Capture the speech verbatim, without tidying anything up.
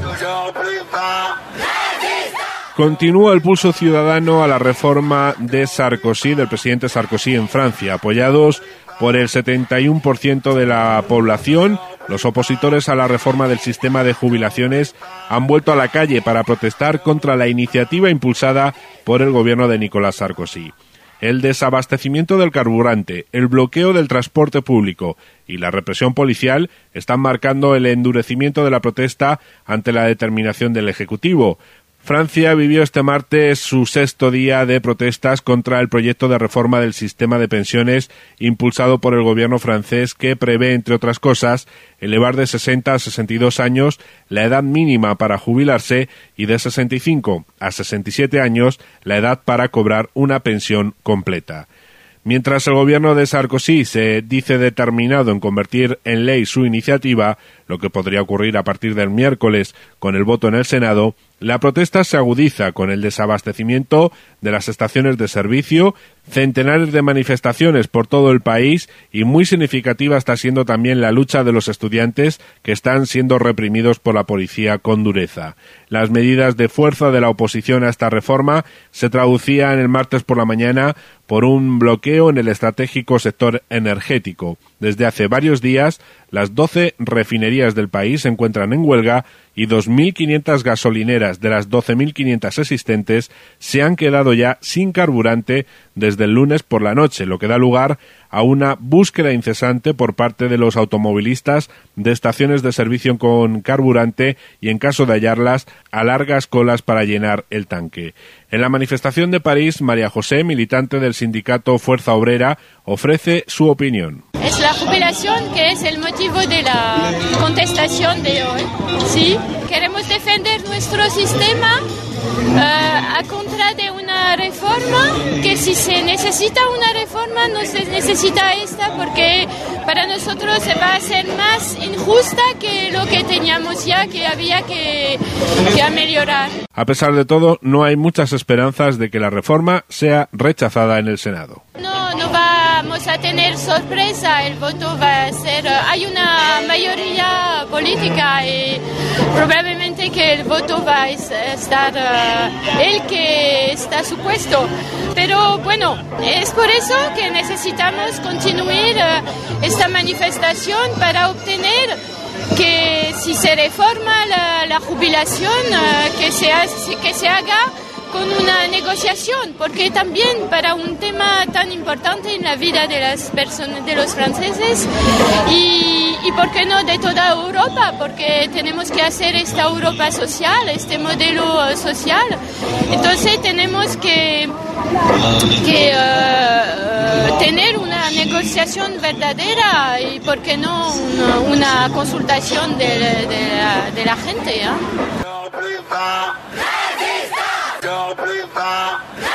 Continúa el pulso ciudadano a la reforma de Sarkozy, del presidente Sarkozy en Francia, apoyados por el setenta y uno por ciento de la población. Los opositores a la reforma del sistema de jubilaciones han vuelto a la calle para protestar contra la iniciativa impulsada por el gobierno de Nicolas Sarkozy. El desabastecimiento del carburante, el bloqueo del transporte público y la represión policial están marcando el endurecimiento de la protesta ante la determinación del Ejecutivo. Francia vivió este martes su sexto día de protestas contra el proyecto de reforma del sistema de pensiones impulsado por el gobierno francés, que prevé, entre otras cosas, elevar de sesenta a sesenta y dos años la edad mínima para jubilarse y de sesenta y cinco a sesenta y siete años la edad para cobrar una pensión completa. Mientras el gobierno de Sarkozy se dice determinado en convertir en ley su iniciativa, lo que podría ocurrir a partir del miércoles con el voto en el Senado, la protesta se agudiza con el desabastecimiento de las estaciones de servicio, centenares de manifestaciones por todo el país, y muy significativa está siendo también la lucha de los estudiantes, que están siendo reprimidos por la policía con dureza. Las medidas de fuerza de la oposición a esta reforma se traducían el martes por la mañana por un bloqueo en el estratégico sector energético. Desde hace varios días, las doce refinerías del país se encuentran en huelga y dos mil quinientas gasolineras de las doce mil quinientas existentes se han quedado ya sin carburante desde el lunes por la noche, lo que da lugar a una búsqueda incesante por parte de los automovilistas de estaciones de servicio con carburante y, en caso de hallarlas, a largas colas para llenar el tanque. En la manifestación de París, María José, militante del sindicato Fuerza Obrera, ofrece su opinión. Es la jubilación que es el motivo de la contestación de hoy. Sí, queremos defender nuestro sistema uh, a contra de una reforma, que si se necesita una reforma no se necesita esta, porque para nosotros se va a hacer más injusta que lo que teníamos ya, que había que, que mejorar. A pesar de todo, no hay muchas esperanzas de que la reforma sea rechazada en el Senado. No, no vamos a tener sorpresa, el voto va a ser... Hay una mayoría política y probablemente que el voto va a estar uh, el que está supuesto. Pero bueno, es por eso que necesitamos continuar uh, esta manifestación para obtener que si se reforma la, la jubilación, uh, que, se hace, que se haga con una negociación, porque también para un tema tan importante en la vida de las personas, de los franceses, y, y por qué no de toda Europa, porque tenemos que hacer esta Europa social, este modelo social. Entonces tenemos que, que uh, tener una negociación verdadera y por qué no una, una consultación de, de, la, de la gente, ¿eh? Don't